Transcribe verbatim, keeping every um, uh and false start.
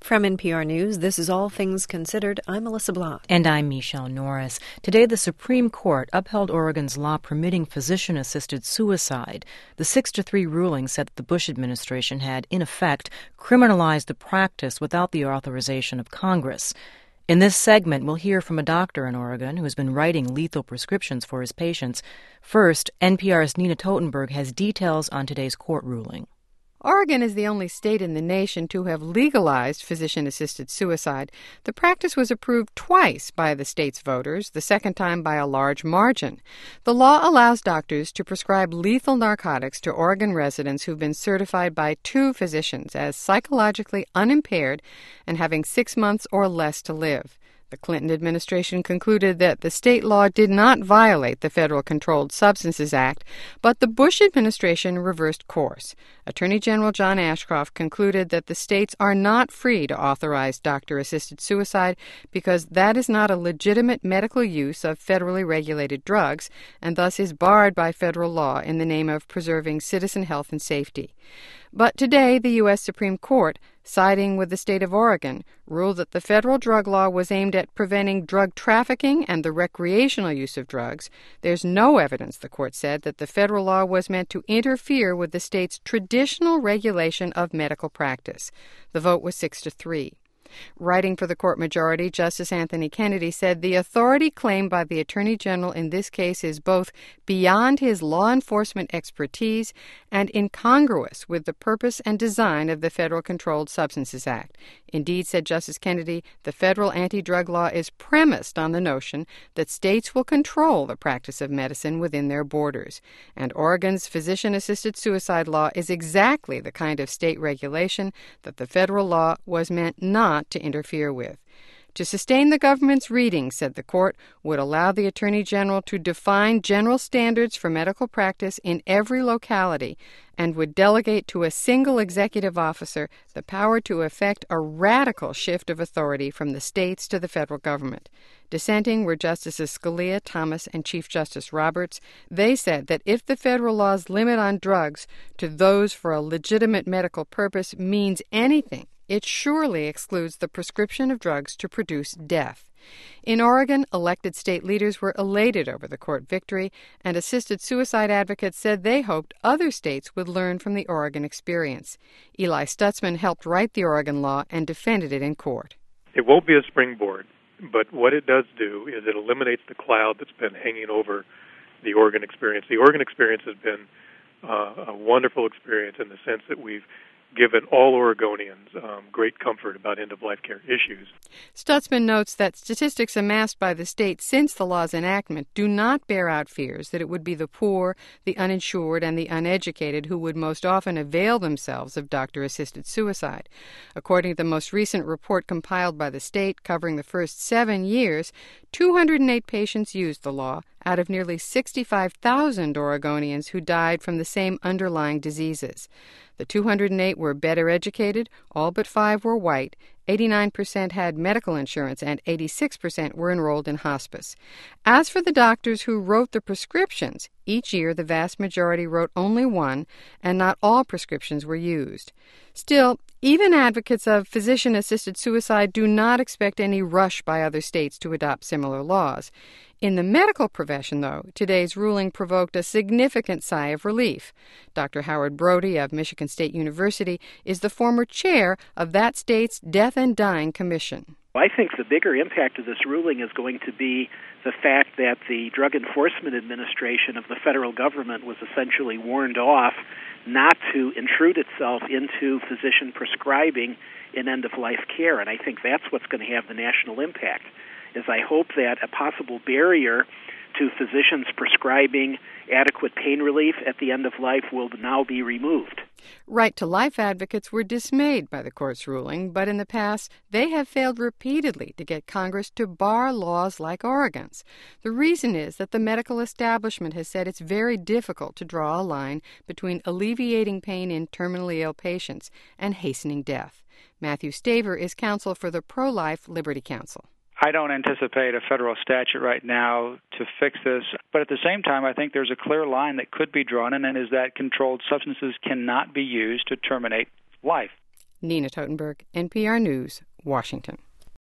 From N P R News, this is All Things Considered. I'm Melissa Blah. And I'm Michelle Norris. Today, the Supreme Court upheld Oregon's law permitting physician-assisted suicide. The six to three ruling said that the Bush administration had, in effect, criminalized the practice without the authorization of Congress. In this segment, we'll hear from a doctor in Oregon who has been writing lethal prescriptions for his patients. First, N P R's Nina Totenberg has details on today's court ruling. Oregon is the only state in the nation to have legalized physician-assisted suicide. The practice was approved twice by the state's voters, the second time by a large margin. The law allows doctors to prescribe lethal narcotics to Oregon residents who've been certified by two physicians as psychologically unimpaired and having six months or less to live. The Clinton administration concluded that the state law did not violate the Federal Controlled Substances Act, but the Bush administration reversed course. Attorney General John Ashcroft concluded that the states are not free to authorize doctor-assisted suicide because that is not a legitimate medical use of federally regulated drugs and thus is barred by federal law in the name of preserving citizen health and safety. But today, the U S Supreme Court, siding with the state of Oregon, ruled that the federal drug law was aimed at preventing drug trafficking and the recreational use of drugs. There's no evidence, the court said, that the federal law was meant to interfere with the state's traditional regulation of medical practice. The vote was six to three. Writing for the court majority, Justice Anthony Kennedy said the authority claimed by the Attorney General in this case is both beyond his law enforcement expertise and incongruous with the purpose and design of the Federal Controlled Substances Act. Indeed, said Justice Kennedy, the federal anti-drug law is premised on the notion that states will control the practice of medicine within their borders. And Oregon's physician-assisted suicide law is exactly the kind of state regulation that the federal law was meant not to interfere with. To sustain the government's reading, said the court, would allow the Attorney General to define general standards for medical practice in every locality and would delegate to a single executive officer the power to effect a radical shift of authority from the states to the federal government. Dissenting were Justices Scalia, Thomas, and Chief Justice Roberts. They said that if the federal law's limit on drugs to those for a legitimate medical purpose means anything, it surely excludes the prescription of drugs to produce death. In Oregon, elected state leaders were elated over the court victory, and assisted suicide advocates said they hoped other states would learn from the Oregon experience. Eli Stutzman helped write the Oregon law and defended it in court. It won't be a springboard, but what it does do is it eliminates the cloud that's been hanging over the Oregon experience. The Oregon experience has been uh, a wonderful experience in the sense that we've given all Oregonians um, great comfort about end-of-life care issues. Stutzman notes that statistics amassed by the state since the law's enactment do not bear out fears that it would be the poor, the uninsured, and the uneducated who would most often avail themselves of doctor-assisted suicide. According to the most recent report compiled by the state covering the first seven years, two hundred eight patients used the law out of nearly sixty-five thousand Oregonians who died from the same underlying diseases. The two hundred eight were better educated, all but five were white, eighty-nine percent had medical insurance, and eighty-six percent were enrolled in hospice. As for the doctors who wrote the prescriptions, each year the vast majority wrote only one, and not all prescriptions were used. Still, even advocates of physician-assisted suicide do not expect any rush by other states to adopt similar laws. In the medical profession, though, today's ruling provoked a significant sigh of relief. Doctor Howard Brody of Michigan State University is the former chair of that state's Death and Dying Commission. I think the bigger impact of this ruling is going to be the fact that the Drug Enforcement Administration of the federal government was essentially warned off not to intrude itself into physician prescribing in end-of-life care, and I think that's what's going to have the national impact. Is I hope that a possible barrier to physicians prescribing adequate pain relief at the end of life will now be removed. Right-to-life advocates were dismayed by the court's ruling, but in the past they have failed repeatedly to get Congress to bar laws like Oregon's. The reason is that the medical establishment has said it's very difficult to draw a line between alleviating pain in terminally ill patients and hastening death. Matthew Staver is counsel for the Pro-Life Liberty Council. I don't anticipate a federal statute right now to fix this, but at the same time, I think there's a clear line that could be drawn, and that is that controlled substances cannot be used to terminate life. Nina Totenberg, N P R News, Washington.